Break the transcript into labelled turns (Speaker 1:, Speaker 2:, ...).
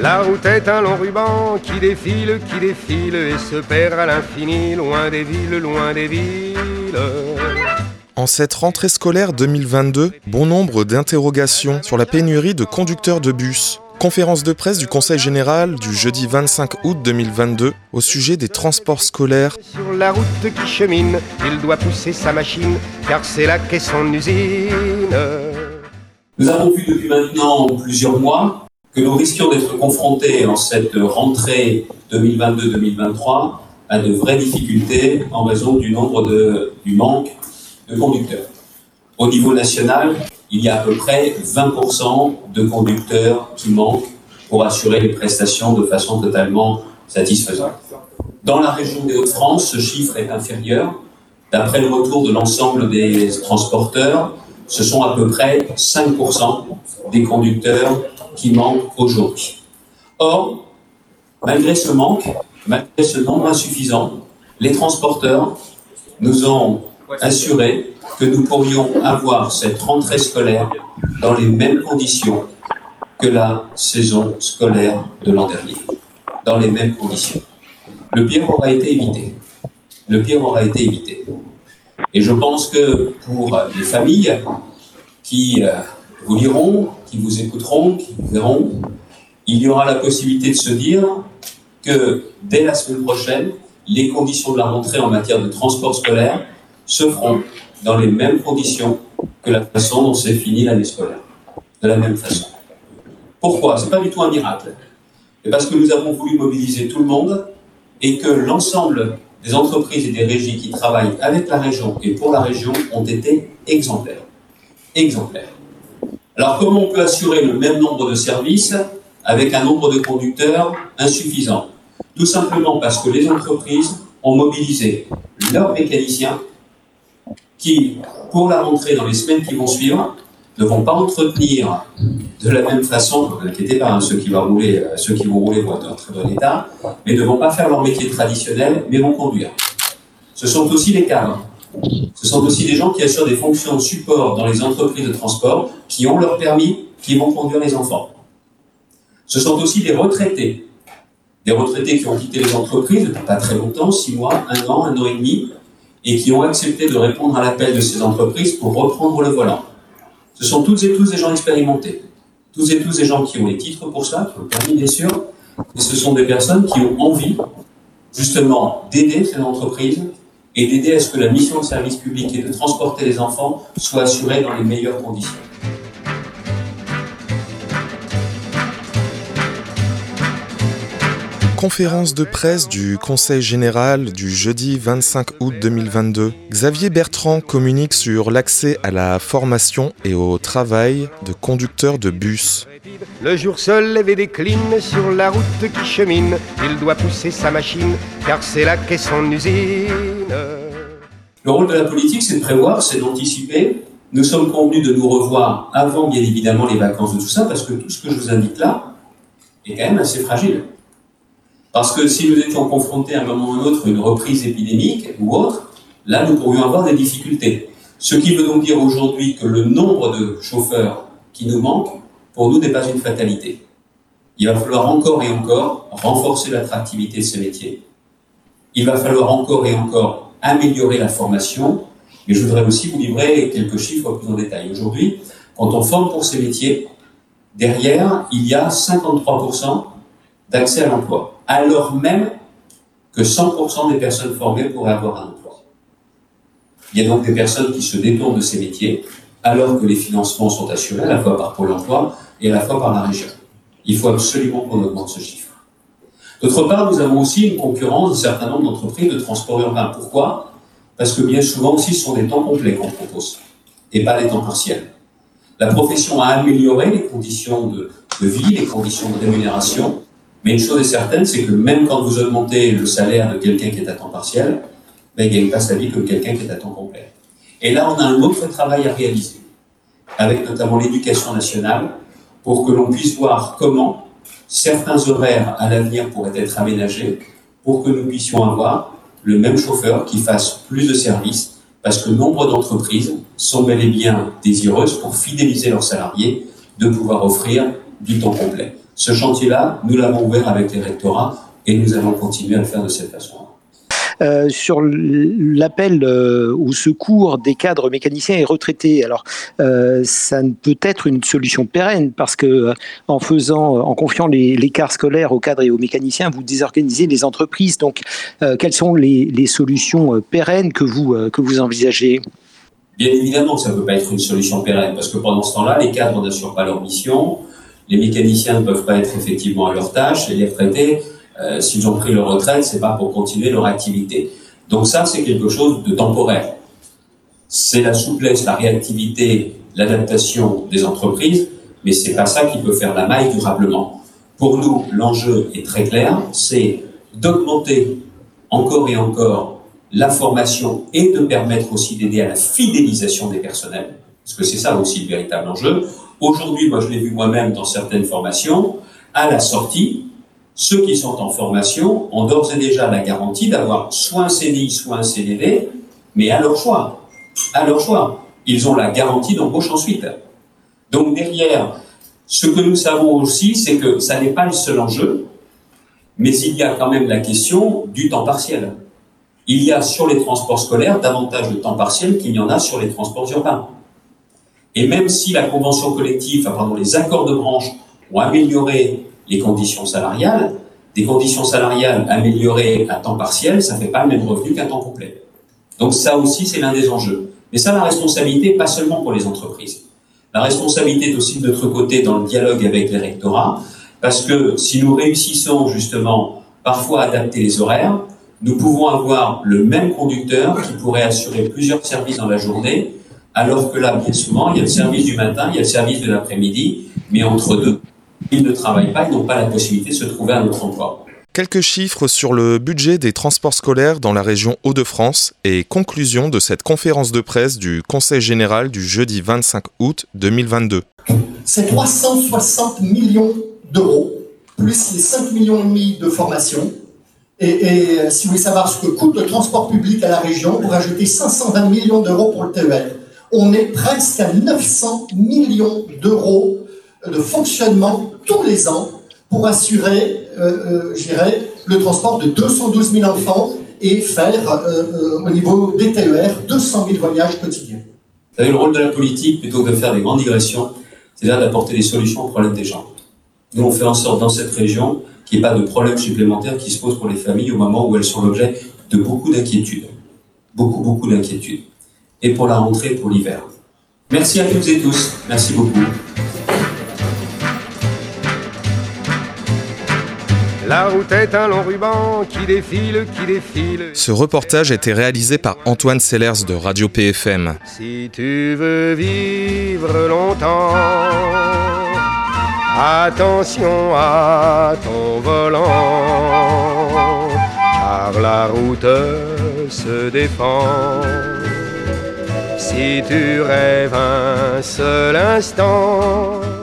Speaker 1: La route est un long ruban qui défile et se perd à l'infini, loin des villes.
Speaker 2: En cette rentrée scolaire 2022, bon nombre d'interrogations sur la pénurie de conducteurs de bus. Conférence de presse du Conseil général du jeudi 25 août 2022 au sujet des transports scolaires.
Speaker 1: Sur la route qui chemine, il doit pousser sa machine, car c'est là qu'est son usine.
Speaker 3: Nous avons vu depuis maintenant plusieurs mois que nous risquions d'être confrontés en cette rentrée 2022-2023 à de vraies difficultés en raison du manque de conducteurs. Au niveau national, il y a à peu près 20% de conducteurs qui manquent pour assurer les prestations de façon totalement satisfaisante. Dans la région des Hauts-de-France, ce chiffre est inférieur. D'après le retour de l'ensemble des transporteurs, ce sont à peu près 5% des conducteurs qui manquent aujourd'hui. Or, malgré ce manque, malgré ce nombre insuffisant, les transporteurs nous ont assuré que nous pourrions avoir cette rentrée scolaire dans les mêmes conditions que la saison scolaire de l'an dernier. Dans les mêmes conditions. Le pire aura été évité. Et je pense que pour les familles qui vous liront, qui vous écouteront, qui vous verront, il y aura la possibilité de se dire que dès la semaine prochaine, les conditions de la rentrée en matière de transport scolaire se feront dans les mêmes conditions que la façon dont s'est finie l'année scolaire. De la même façon. Pourquoi ? Ce n'est pas du tout un miracle. C'est parce que nous avons voulu mobiliser tout le monde et que l'ensemble des entreprises et des régies qui travaillent avec la région et pour la région ont été exemplaires. Alors comment on peut assurer le même nombre de services avec un nombre de conducteurs insuffisant ? Tout simplement parce que les entreprises ont mobilisé leurs mécaniciens qui, pour la rentrée dans les semaines qui vont suivre, ne vont pas entretenir de la même façon, ne vous inquiétez pas, ceux qui vont rouler vont être en très bon état, mais ne vont pas faire leur métier traditionnel, mais vont conduire. Ce sont aussi les cadres. Ce sont aussi des gens qui assurent des fonctions de support dans les entreprises de transport, qui ont leur permis, qui vont conduire les enfants. Ce sont aussi des retraités qui ont quitté les entreprises depuis pas très longtemps, 6 mois, 1 an et demi, et qui ont accepté de répondre à l'appel de ces entreprises pour reprendre le volant. Ce sont toutes et tous des gens expérimentés, toutes et tous des gens qui ont les titres pour ça, qui ont le permis bien sûr, et ce sont des personnes qui ont envie justement d'aider ces entreprises et d'aider à ce que la mission de service public et de transporter les enfants soit assurée dans les meilleures conditions.
Speaker 2: Conférence de presse du Conseil général du jeudi 25 août 2022. Xavier Bertrand communique sur l'accès à la formation et au travail de conducteurs de bus.
Speaker 1: Le jour se lève et décline sur la route qui chemine. Il doit pousser sa machine, car c'est là qu'est son usine.
Speaker 3: Le rôle de la politique, c'est de prévoir, c'est d'anticiper. Nous sommes convenus de nous revoir avant, bien évidemment, les vacances de tout ça, parce que tout ce que je vous indique là est quand même assez fragile. Parce que si nous étions confrontés à un moment ou à un autre à une reprise épidémique ou autre, là, nous pourrions avoir des difficultés. Ce qui veut donc dire aujourd'hui que le nombre de chauffeurs qui nous manque, pour nous, n'est pas une fatalité. Il va falloir encore et encore renforcer l'attractivité de ces métiers. Il va falloir encore et encore améliorer la formation. Mais je voudrais aussi vous livrer quelques chiffres plus en détail. Aujourd'hui, quand on forme pour ces métiers, derrière, il y a 53% d'accès à l'emploi, alors même que 100% des personnes formées pourraient avoir un emploi. Il y a donc des personnes qui se détournent de ces métiers, alors que les financements sont assurés à la fois par Pôle emploi et à la fois par la région. Il faut absolument qu'on augmente ce chiffre. D'autre part, nous avons aussi une concurrence d'un certain nombre d'entreprises de transport urbain. Pourquoi ? Parce que bien souvent aussi, ce sont des temps complets qu'on propose, et pas des temps partiels. La profession a amélioré les conditions de vie, les conditions de rémunération, mais une chose est certaine, c'est que même quand vous augmentez le salaire de quelqu'un qui est à temps partiel, il ne gagne pas sa vie comme quelqu'un qui est à temps complet. Et là, on a un autre travail à réaliser, avec notamment l'éducation nationale, pour que l'on puisse voir comment certains horaires à l'avenir pourraient être aménagés pour que nous puissions avoir le même chauffeur qui fasse plus de services, parce que nombre d'entreprises sont bel et bien désireuses pour fidéliser leurs salariés de pouvoir offrir du temps complet. Ce chantier-là, nous l'avons ouvert avec les rectorats et nous allons continuer à le faire de cette façon-là.
Speaker 4: Sur l'appel au secours des cadres mécaniciens et retraités. Alors, ça ne peut être une solution pérenne parce que en confiant les cars scolaires aux cadres et aux mécaniciens, vous désorganisez les entreprises. Donc, quelles sont les solutions pérennes que vous envisagez ?
Speaker 3: Bien évidemment que ça ne peut pas être une solution pérenne parce que pendant ce temps-là, les cadres n'assurent pas leur mission, les mécaniciens ne peuvent pas être effectivement à leur tâche et les retraités, s'ils ont pris leur retraite, c'est pas pour continuer leur activité. Donc ça, c'est quelque chose de temporaire. C'est la souplesse, la réactivité, l'adaptation des entreprises, mais c'est pas ça qui peut faire la maille durablement. Pour nous, l'enjeu est très clair, c'est d'augmenter encore et encore la formation et de permettre aussi d'aider à la fidélisation des personnels, parce que c'est ça aussi le véritable enjeu. Aujourd'hui, moi je l'ai vu moi-même dans certaines formations, à la sortie, ceux qui sont en formation ont d'ores et déjà la garantie d'avoir soit un CDI, soit un CDD, mais à leur choix. À leur choix. Ils ont la garantie d'embauche ensuite. Donc derrière, ce que nous savons aussi, c'est que ça n'est pas le seul enjeu, mais il y a quand même la question du temps partiel. Il y a sur les transports scolaires davantage de temps partiel qu'il y en a sur les transports urbains. Et même si la convention collective, les accords de branche ont amélioré les conditions salariales, des conditions salariales améliorées à temps partiel, ça ne fait pas le même revenu qu'à temps complet. Donc ça aussi, c'est l'un des enjeux. Mais ça, la responsabilité, pas seulement pour les entreprises. La responsabilité est aussi de notre côté dans le dialogue avec les rectorats, parce que si nous réussissons justement parfois à adapter les horaires, nous pouvons avoir le même conducteur qui pourrait assurer plusieurs services dans la journée, alors que là, bien souvent, il y a le service du matin, il y a le service de l'après-midi, mais entre deux, ils ne travaillent pas, ils n'ont pas la possibilité de se trouver un autre emploi.
Speaker 2: Quelques chiffres sur le budget des transports scolaires dans la région Hauts-de-France et conclusion de cette conférence de presse du Conseil général du jeudi 25 août 2022.
Speaker 5: C'est 360 millions d'euros, plus les 5 millions et demi de formation. Et si vous voulez savoir ce que coûte le transport public à la région, vous rajoutez 520 millions d'euros pour le TER. On est presque à 900 millions d'euros de fonctionnement tous les ans pour assurer, le transport de 212 000 enfants et faire, au niveau des TER, 200 000 voyages quotidiens.
Speaker 3: Vous savez, le rôle de la politique, plutôt que de faire des grandes digressions, c'est là d'apporter des solutions aux problèmes des gens. Nous, on fait en sorte, dans cette région, qu'il n'y ait pas de problèmes supplémentaires qui se posent pour les familles au moment où elles sont l'objet de beaucoup d'inquiétudes. Beaucoup d'inquiétudes. Et pour la rentrée, pour l'hiver. Merci à toutes et tous. Merci beaucoup.
Speaker 1: La route est un long ruban qui défile.
Speaker 2: Ce reportage a été réalisé par Antoine Sellers de Radio PFM.
Speaker 1: Si tu veux vivre longtemps, attention à ton volant, car la route se défend. Si tu rêves un seul instant